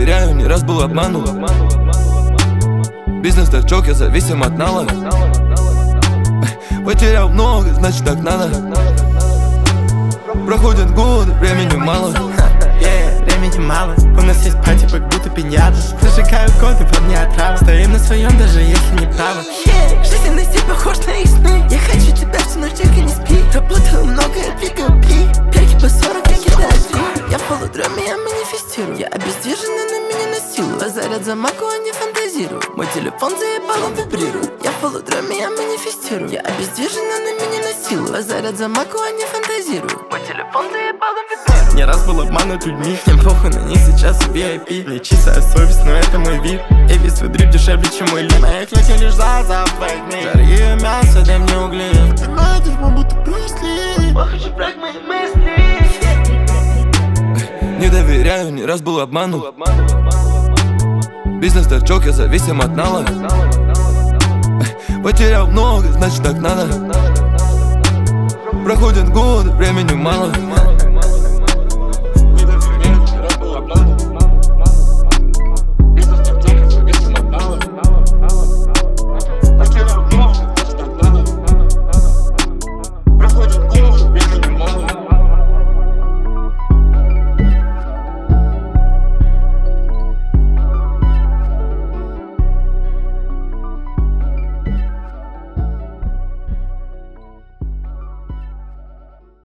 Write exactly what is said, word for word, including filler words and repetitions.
доверяю, не раз был обманут. Бизнес-торчок, я зависим от налога. Потерял много, значит так надо. Проходят годы, времени мало. Yeah, времени мало. У нас есть пати, как будто пиньята. Зажигаю коды, во мне отрава. Стоим на своем, даже если не правы. Yeah, жизненный стиль похож на их сны. Я хочу тебя всю ночь, только не спи. Работаю много, я двигаю пи. Перки по сорок, я кидаю три. Я в полудреме, я манифестирую. Я обездвижен, но на меня насилуют. Базарят за маку, а не фантазирую. Мой телефон заебал, он вибрирует. Я в полудреме, я манифестирую. Я обездвижен, но на меня насилуют. Базарят за маку, а не фантазирую. Мой телефон заебал, он вибрирует. Не раз был обманут людьми. Всем похуй на них, сейчас ви ай пи. Не чистая совесть, но это мой вид. И весь свой дрифт дешевле, чем мой лид. Мои клетки лишь за завтраками. Жаркие мясо, дай мне угли. Ты найдешь, мы будто Брюсли. Я хочу брать мои мысли. Не доверяю, не раз был обманут. Бизнес-торчок, я зависим от налога. Потерял много, значит так надо. Проходят годы, времени мало.